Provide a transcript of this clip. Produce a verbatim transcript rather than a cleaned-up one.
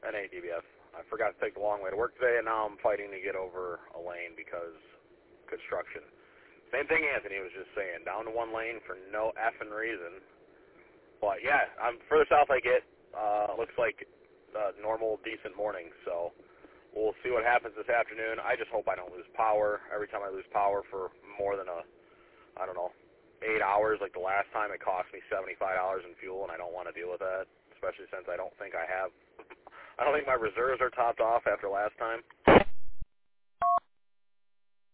N A D B F. I forgot to take the long way to work today, and now I'm fighting to get over a lane because construction. Same thing Anthony was just saying, down to one lane for no effing reason. But yeah, I'm further south I get. Uh, looks like a normal, decent morning, so we'll see what happens this afternoon. I just hope I don't lose power. Every time I lose power for more than a, I don't know, eight hours, like the last time, it cost me seventy-five dollars in fuel, and I don't want to deal with that, especially since I don't think I have, I don't think my reserves are topped off after last time.